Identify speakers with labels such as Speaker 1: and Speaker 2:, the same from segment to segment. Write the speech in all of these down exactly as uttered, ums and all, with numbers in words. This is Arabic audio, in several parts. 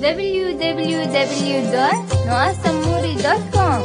Speaker 1: دبليو دبليو دبليو دوت نوع سموري دوت كوم.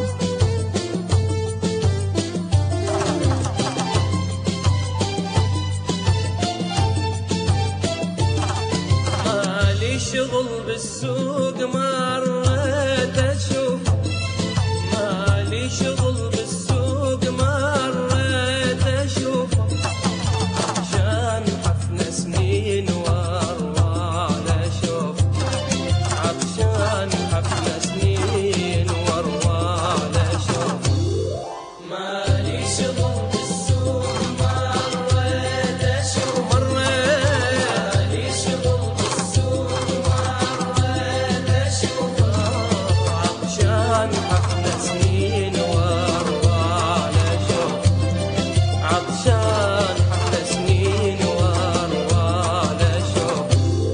Speaker 2: مالي شغل بالسوق مريت اشوف، مالي شغل بالسوق مريت اشوف، عشان حفنا سنين واروال اشوف، عشان حفنا سنين واروال اشوف. مالي شغل بالسوق مريت اشوف، مالي شغل بالسوق مريت اشوف، عشان حفنا سنين واروال اشوف، عطشان حفنا سنين واروال اشوف.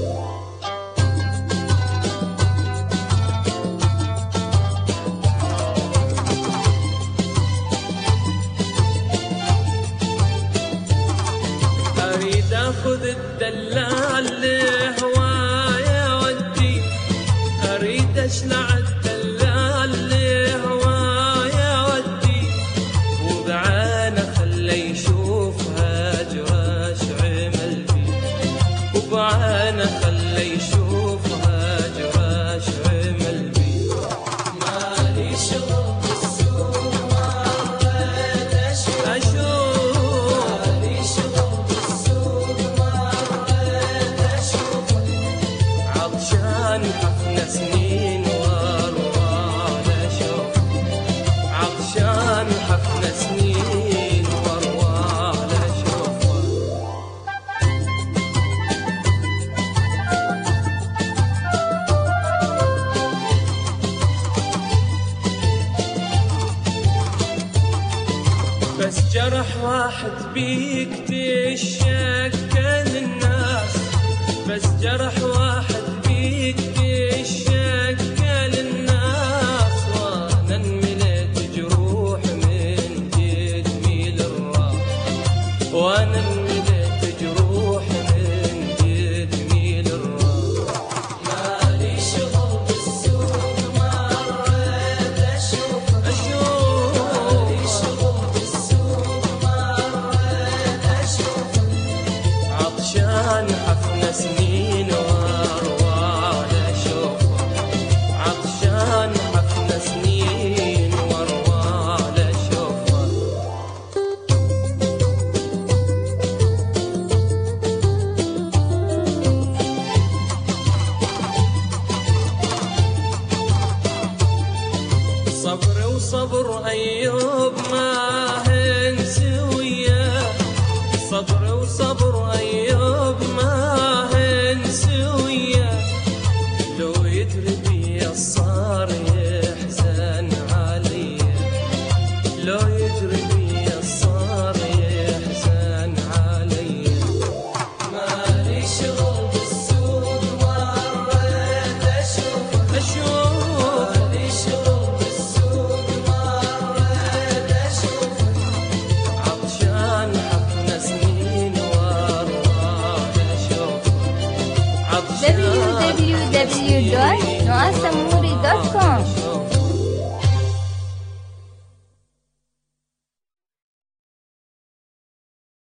Speaker 2: اريد اخذ الدلال لهوايا ودي، اريد اشلع الدلال لهوايا ودي، وبعينه خلي يشوف هاجر اش عمل بي، وبعينه خلي يشوف هاجر اش عمل بي. مالي شغل بالسوق مريت اشوف، مالي شغل بالسوق مريت اشوف، عطشان حفنا سنين واروال اشوف، عطشان حفنا سنين واروال اشوف. بس جرح واحد بيك تشكل الناس، بس جرح واحد بيك تشكل الناس، وانا انمليت جروح من جسمي للراس، وانا انمليت جروح من جسمي للراس. مالي شغل بالسوق مريت اشوف، اشوف، مالي شغل بالسوق مريت اشوف، عطشان حفنا سنين واروال اشوف، عطشان حفنا سنين واروال اشوف. صبر وصبر ايوب ما هنسي وياه، صبر وصبر ايوب ما هنسي وياه، لو يدري بي الصار يحزن عليا، لو يدري بي الصار يحزن عليا. مالي شغل بالسوق مريت اشوف، اشوف، مالي شغل بالسوق مريت اشوف، عطشان حفنا سنين واروال اشوف،
Speaker 1: دبليو دبليو دبليو دوت نوع سموري